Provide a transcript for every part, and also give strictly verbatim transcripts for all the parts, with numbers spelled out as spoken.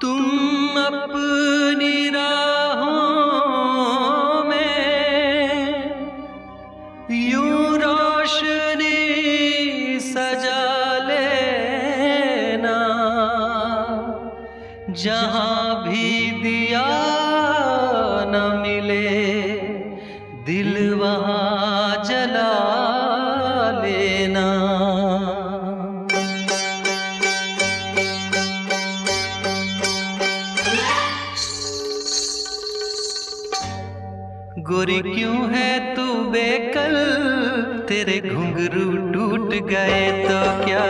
तुम अपनी राहों में यूं रोशनी सजा लेना, जहां भी दिया न मिले दिल वहां जला लेना। गोरी क्यों है तू बेकल, तेरे घुंघरू टूट गए तो क्या।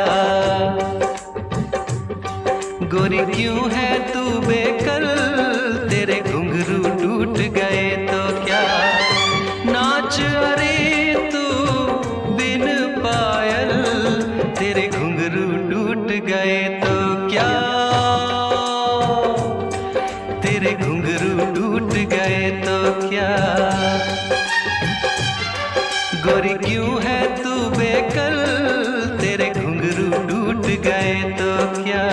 गोरी क्यों है तू बेकल, तेरे घुंघरू टूट गए तो क्या। नाच अरे तू बिन पायल, तेरे घुंघरू टूट गए तो क्या। तेरे घुंघरू टूट गए तो क्या। गोरी क्यों है तू बेकल, तेरे घुंघरू टूट गए तो क्या।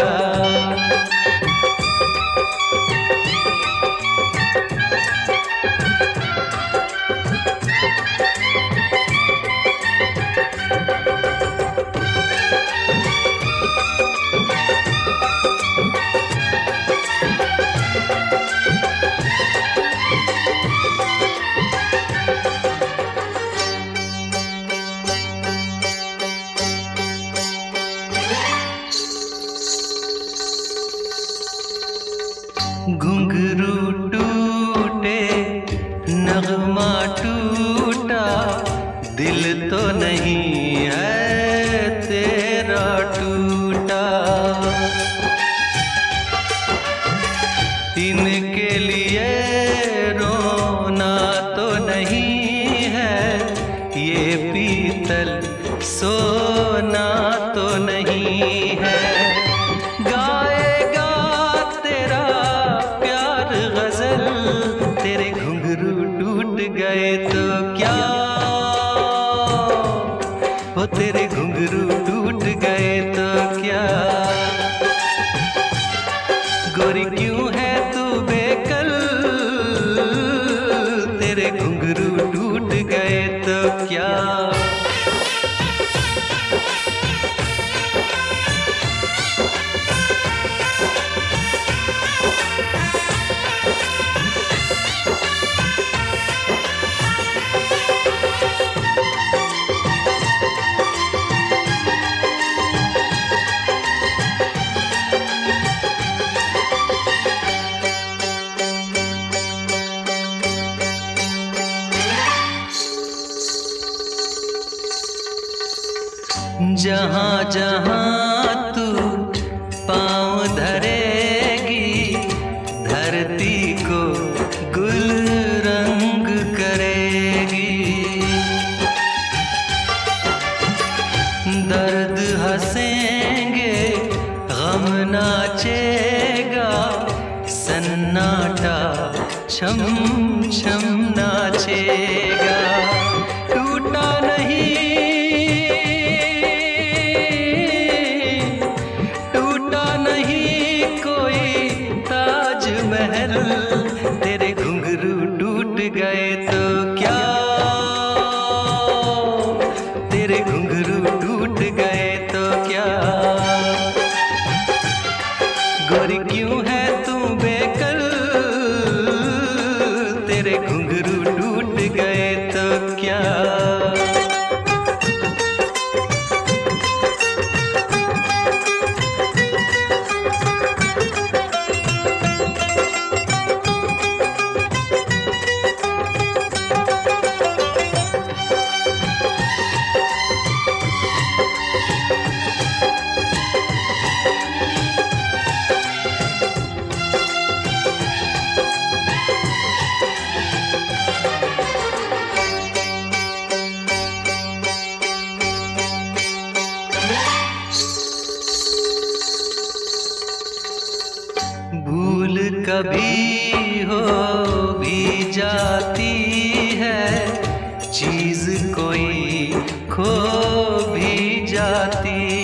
घुंघरू टूटे नगमा टूटा, दिल तो नहीं है तेरा टूटा। इनके लिए रोना तो नहीं है, ये पीतल सोना तो नहीं है। गाएगा तेरा प्यार गजल, तेरे घुंघरू टूट गए तो क्या। हो तेरे घुंघरू टूट गए तो क्या। गोरी क्यों है तू बेकल, तेरे घुंघरू टूट गए तो क्या। जहां जहां तू पाँव धरेगी, धरती को गुल रंग करेगी। दर्द हंसेंगे गम नाचेगा, सन्नाटा छम छम नाचेगा। टूटा नहीं महल, तेरे घुंघरू टूट गए तो क्या। तेरे घुंघरू टूट गए तो क्या। गोरी क्यों है तू बेकल, तेरे घुंघरू टूट गए तो क्या। भूल कभी हो भी जाती है, चीज कोई खो भी जाती